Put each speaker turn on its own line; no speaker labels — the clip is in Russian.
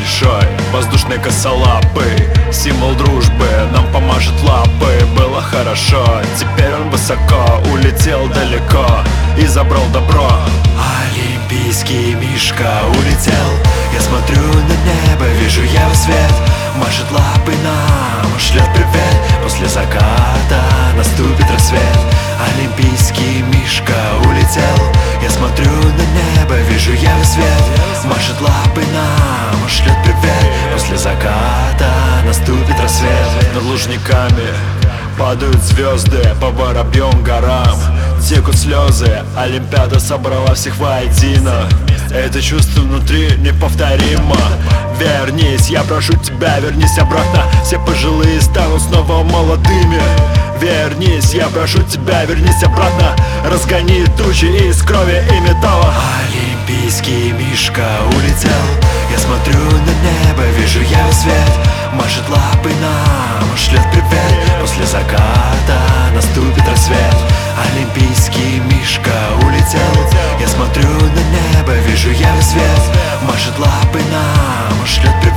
большой, воздушный косолапый, символ дружбы, нам помажет лапы. Было хорошо, теперь он высоко, улетел далеко и забрал добро. Олимпийский мишка улетел, я смотрю на небо, вижу его свет, машет лапы нам, шлет привет. После заката наступит рассвет. Олимпийский мишка улетел, я смотрю на небо, вижу его свет, машет лапы нам, шлет привет. После заката наступит рассвет. Над лужниками падают звезды, по Воробьем горам текут слезы. Олимпиада собрала всех воедино, это чувство внутри неповторимо. Вернись, я прошу тебя, вернись обратно, все пожилые станут снова молодыми. Вернись, я прошу тебя, вернись обратно, разгони тучи из крови и металла. Олимпийский мишка улетел, я смотрю на небо, вижу его свет, машет лапы нам, шлет привет. После заката наступит рассвет. Олимпийский мишка улетел, я смотрю на небо, вижу его свет, машет лапы нам, шлет привет.